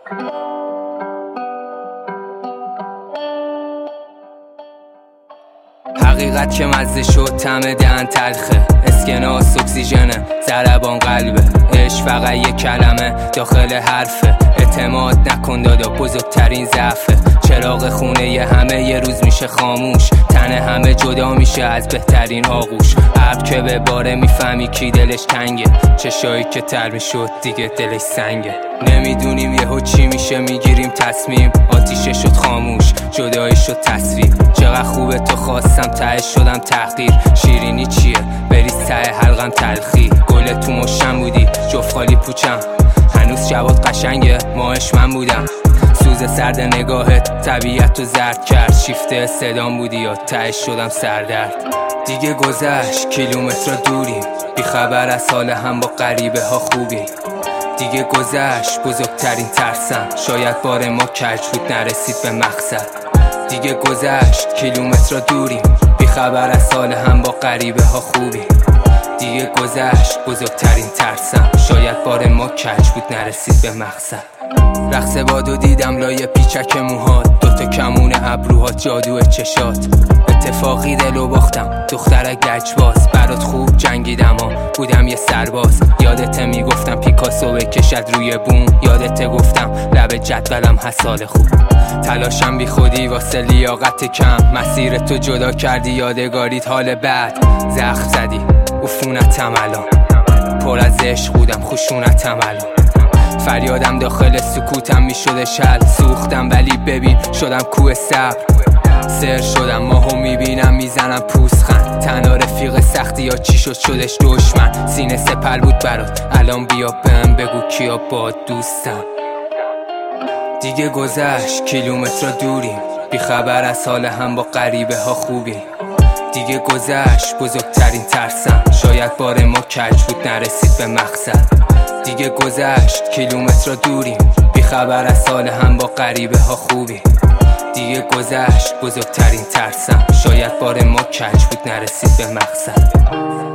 حقیقت که مزه شد طعم دهن تلخه، اسکناس اکسیژنه، ضربان قلبه، عشق فقط یک کلمه داخل حرفه، اعتماد نکن دادا بزرگترین ضعفه، چراغ خونه ی همه یه روز میشه خاموش، تن همه جدا میشه از بهترین آغوش، ابر که به باره میفهمی کی دلش تنگه، چشایی که تر میشد دیگه دلش سنگه، نمیدونیم یهو چی میشه میگیریم تصمیم، آتیشه شد خاموش، جدایی شد تصویر، چقدر خوبه تو خواستم ته شدم تحقیر، شیرینی چیه بریز ته حلقم تلخی، گل تو مشتم بودی جفت خالی پوچم، هنوز جواد قشنگه ماهش من بودم، سوز سرد نگاهت طبیعت رو زرد کرد، شیفته صدام بودی یا ته شدم سردرد، دیگه گذشت کیلومتر دوریم، بی خبر از حال هم با غریبه ها خوبی، دیگه گذشت بزرگترین ترسم، شاید بار ما کج بود نرسید به مقصد، دیگه گذشت کیلومتر دوریم، بی خبر از حال هم با غریبه ها خوبی، دیگه گذشت بزرگترین ترسم، شاید بار ما کج بود نرسید به مقصد، رقص بادو دیدم لای پیچک موهات، دوتا کمون ابروهات جادو چشات، اتفاقی دلو باختم دخترک لجباز، برات خوب جنگیدم بودم یه سرباز، یادت میگفتم پیکاسو بکشد روی بوم، یادت گفتم لب جدولم حسال خوب، تلاشم بی خودی واسه لیاقت کم، مسیر تو جدا کردی یادگاریت حال بعد، زخم زدی عفونتم الان، پر از عشق بودم خشونتم الان، فریادم داخل سکوتم میشده شل، سوختم ولی ببین شدم کوه صبر، سر شدم ماهو میبینم میزنم پوزخند، تنها رفیق سختی یا چی شد شدش دشمن، سینه سپر بود برات الان بیا بهم بگو کیا باد دوستم، دیگه گذشت کیلومتر دوریم، بی خبر از حال هم با غریبه ها خوبی، دیگه گذشت بزرگترین ترسم، شاید بار ما کج بود نرسید به مقصد، دیگه گذشت کیلومتر دوریم، بی خبر از حال هم با غریبه ها خوبی، دیگه گذشت بزرگترین ترسم، شاید بار ما کج بود نرسید به مقصد.